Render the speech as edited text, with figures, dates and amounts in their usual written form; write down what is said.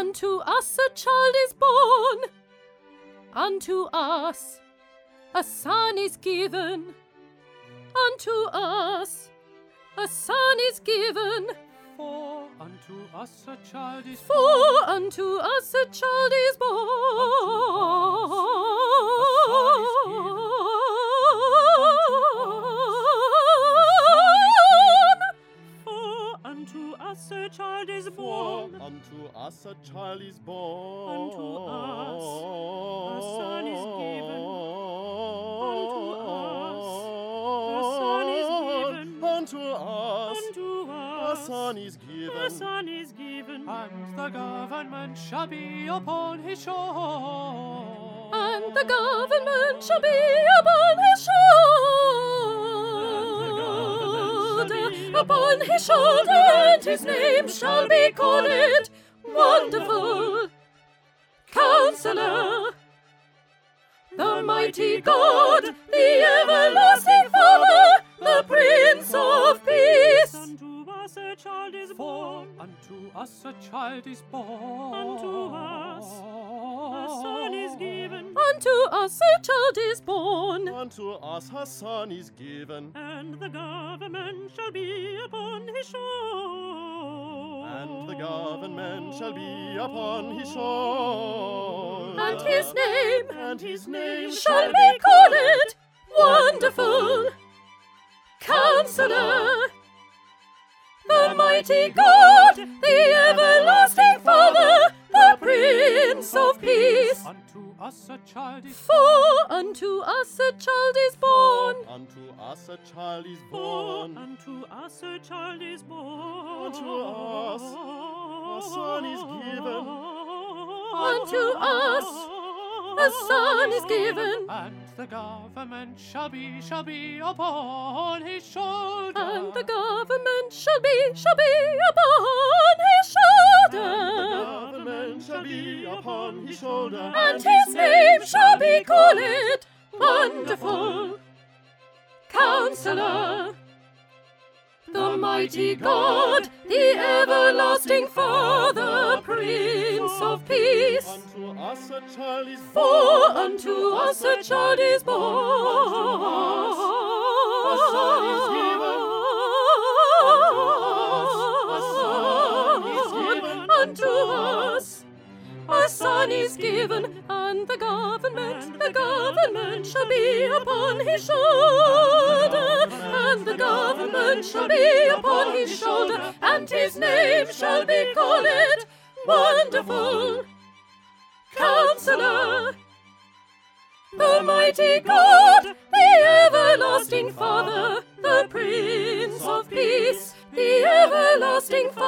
Unto us a child is born, unto us a son is given, unto us a son is given. For unto us a child is For born. unto us a child is born. Unto us a child is born. Unto us a child is born. Unto us a son is given. Unto us a son is A given. son is given, and the government shall be upon his shoulder. And the government shall be upon his shoulder, upon his shoulder, and his name shall be called Wonderful Counselor, the mighty God, the everlasting Father, the Prince of Peace. Unto us a child is born. Unto us a child is born. Unto us a son is given. Unto us a child is born, Unto us a son is given. And the government shall be upon his shoulder. And the government shall be upon his shoulder. and his name And his name shall be called Wonderful Counselor, the mighty God, the everlasting Father, the Prince of Peace. Unto us a child is For unto us a child is born, Unto us a child is born. born. Unto us a child is born. Unto us a son is given. unto us a son is given, And the government shall be upon his shoulder. and the government shall be upon his The shoulder, government shall be upon his shoulder. and his name shall be called Wonderful Counselor, the mighty God, the everlasting Father, Prince of Peace. Unto us a child is For born. unto us a child is born, a son is given. unto us a son is given, and the government shall be upon his shoulder, and the government shall be upon his shoulder, and his name shall be called Wonderful Counselor, the mighty God, the everlasting Father, the Prince of Peace, the everlasting Father.